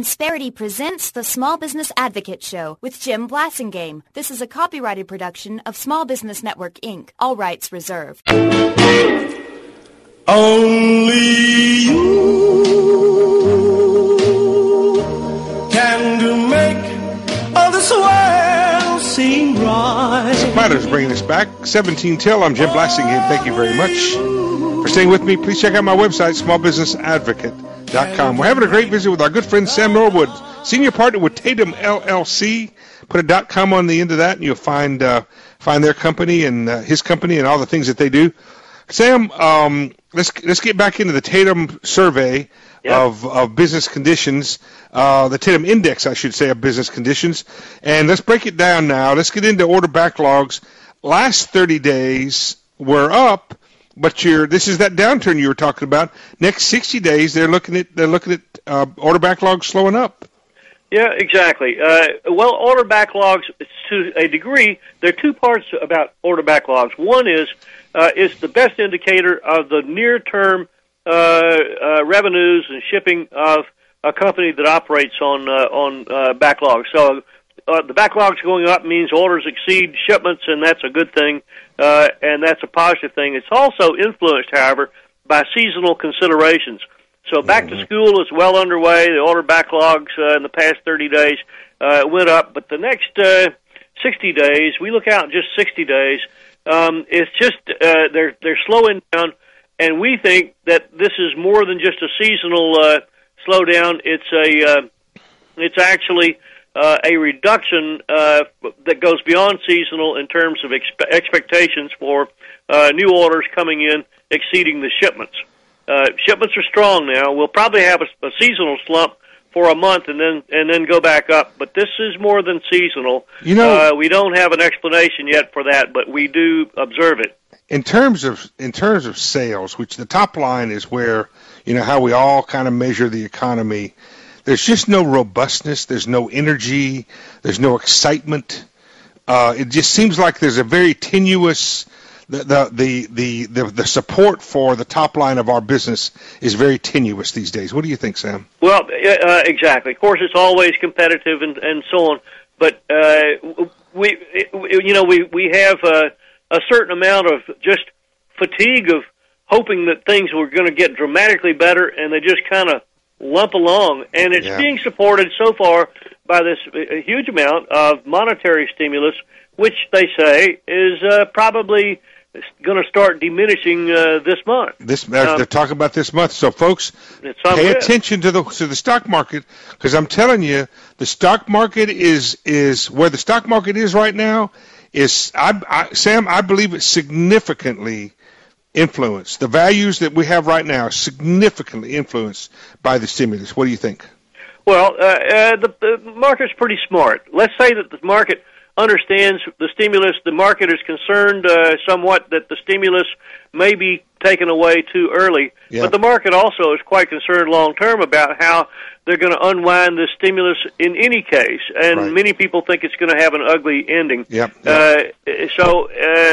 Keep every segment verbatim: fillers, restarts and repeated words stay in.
Insperity presents the Small Business Advocate Show with Jim Blasingame. This is a copyrighted production of Small Business Network, Incorporated. All rights reserved. Only you can do make all this world seem right. Matters bringing us back. seventeen till. I'm Jim Blasingame. Thank you very much for staying with me. Please check out my website, small business advocate dot com. We're having a great visit with our good friend Sam Norwood, senior partner with Tatum L L C. Put a .com on the end of that, and you'll find uh, find their company and uh, his company and all the things that they do. Sam, um, let's let's get back into the Tatum survey yep. of of business conditions, uh, the Tatum Index, I should say, of business conditions, and let's break it down now. Let's get into order backlogs. Last thirty days were up. But you're, this is that downturn you were talking about. Next sixty days, they're looking at they're looking at uh, order backlogs slowing up. Yeah, exactly. Uh, well, order backlogs, to a degree, there are two parts about order backlogs. One is uh, it's the best indicator of the near-term uh, uh, revenues and shipping of a company that operates on uh, on uh, backlogs. So uh, the backlogs going up means orders exceed shipments, and that's a good thing. Uh, and that's a positive thing. It's also influenced, however, by seasonal considerations. So back mm-hmm. to school is well underway. The order backlogs uh, in the past thirty days uh, went up. But the next uh, sixty days, we look out just sixty days, um, it's just uh, they're they're slowing down. And we think that this is more than just a seasonal uh, slowdown. It's a uh, it's actually Uh, a reduction uh, that goes beyond seasonal in terms of expe- expectations for uh, new orders coming in exceeding the shipments. Uh, shipments are strong now. We'll probably have a, a seasonal slump for a month and then and then go back up. But this is more than seasonal. You know, uh, we don't have an explanation yet for that, but we do observe it. In terms of in terms of sales, which the top line is where, you know, how we all kind of measure the economy. There's just no robustness. There's no energy. There's no excitement. Uh, it just seems like there's a very tenuous. The, the the the the the support for the top line of our business is very tenuous these days. What do you think, Sam? Well, uh, exactly. Of course, it's always competitive and, and so on. But uh, we, you know, we we have uh, a certain amount of just fatigue of hoping that things were going to get dramatically better, and they just kind of lump along, and it's yeah. being supported so far by this a huge amount of monetary stimulus, which they say is uh, probably going to start diminishing uh, this month. This um, they're talking about this month. So, folks, pay attention to the to the stock market, because I'm telling you, the stock market is is where the stock market is right now. Is I, I, Sam? I believe it's significantly influence. The values that we have right now are significantly influenced by the stimulus. What do you think? Well, uh, uh, the, the market's pretty smart. Let's say that the market understands the stimulus. The market is concerned uh, somewhat that the stimulus may be taken away too early. Yeah. But the market also is quite concerned long-term about how they're going to unwind this stimulus in any case. And right. many people think it's going to have an ugly ending. Yep. Yep. Uh, so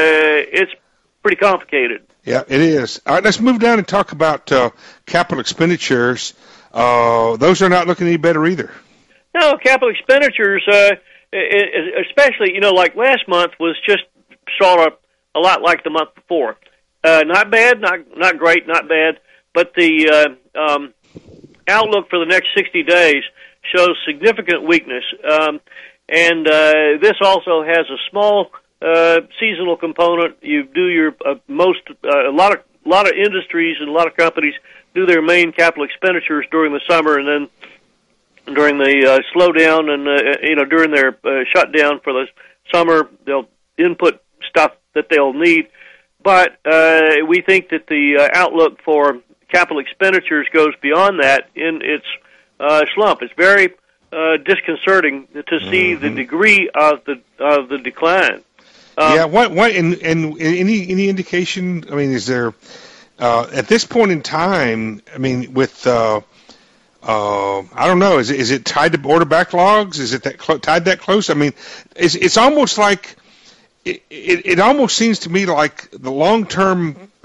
uh, it's pretty complicated. Yeah, it is. All right, let's move down and talk about uh, capital expenditures. Uh, those are not looking any better either. No, capital expenditures, uh, especially, you know, like last month was just sort of a lot like the month before. Uh, not bad, not not great, not bad, but the uh, um, outlook for the next sixty days shows significant weakness. Um, and uh, this also has a small Uh, seasonal component. You do your uh, most uh, a lot of a lot of industries and a lot of companies do their main capital expenditures during the summer, and then during the uh, slowdown and uh, you know during their uh, shutdown for the summer, they'll input stuff that they'll need. But uh, we think that the uh, outlook for capital expenditures goes beyond that in its uh, slump. It's very uh, disconcerting to see mm-hmm. the degree of the of the decline. Um, yeah, what, what, and, and any any indication? I mean, is there uh, at this point in time? I mean, with uh, uh, I don't know. Is it, is it tied to order backlogs? Is it that clo- tied that close? I mean, it's it's almost like it, it. It almost seems to me like the long term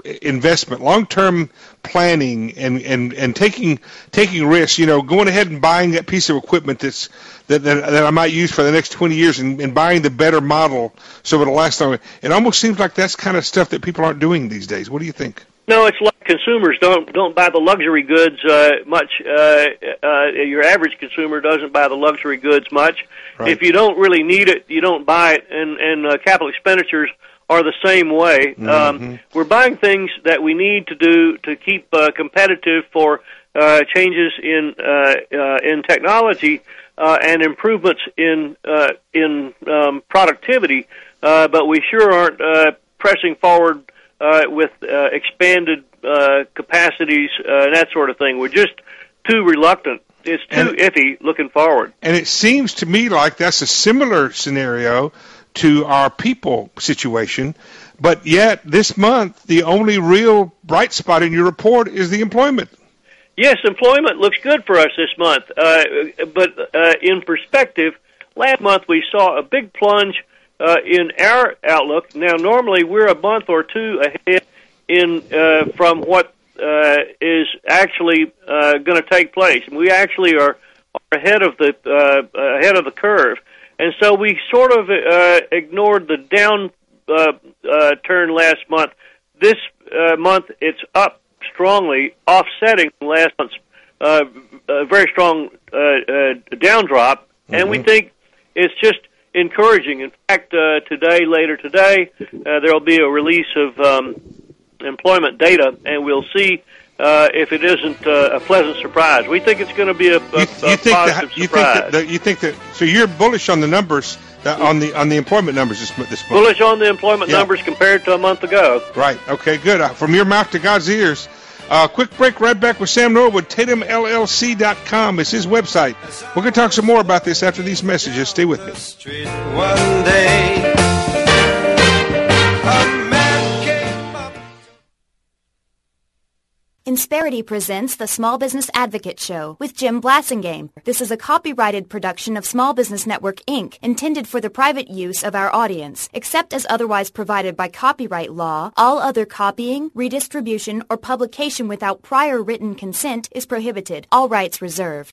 investment, long-term planning, and, and, and taking taking risks. You know, going ahead and buying that piece of equipment that's that that, that I might use for the next twenty years, and, and buying the better model so it'll last longer. It almost seems like that's kind of stuff that people aren't doing these days. What do you think? No, it's like consumers don't don't buy the luxury goods uh, much. Uh, uh, your average consumer doesn't buy the luxury goods much. Right. If you don't really need it, you don't buy it, and, and uh, capital expenditures are the same way. Mm-hmm. Um, we're buying things that we need to do to keep uh, competitive for uh, changes in uh, uh, in technology uh, and improvements in uh, in um, productivity, uh, but we sure aren't uh, pressing forward Uh, with uh, expanded uh, capacities uh, and that sort of thing. We're just too reluctant. It's too and, iffy looking forward. And it seems to me like that's a similar scenario to our people situation, but yet this month the only real bright spot in your report is the employment. Yes, employment looks good for us this month, uh, but uh, in perspective, last month we saw a big plunge Uh, in our outlook. Now, normally we're a month or two ahead in uh, from what uh, is actually uh, going to take place. And we actually are, are ahead of the uh, ahead of the curve, and so we sort of uh, ignored the down uh, uh, turn last month. This uh, month, it's up strongly, offsetting last month's uh, uh, very strong uh, uh, down drop, mm-hmm. and we think it's just encouraging. In fact, uh, today, later today, uh, there will be a release of um, employment data, and we'll see uh, if it isn't uh, a pleasant surprise. We think it's going to be a, a, you, you a think positive that, you surprise. Think that, that, you think that? So you're bullish on the numbers that, on the on the employment numbers this this month. Bullish on the employment yeah. numbers compared to a month ago. Right. Okay. Good. Uh, from your mouth to God's ears. Uh, quick break, right back with Sam Norwood, Tatum L L C dot com is his website. We're going to talk some more about this after these messages. Stay with me. One day, a man came up. Insperity presents the Small Business Advocate Show with Jim Blasingame. This is a copyrighted production of Small Business Network, Incorporated, intended for the private use of our audience. Except as otherwise provided by copyright law, all other copying, redistribution, or publication without prior written consent is prohibited. All rights reserved.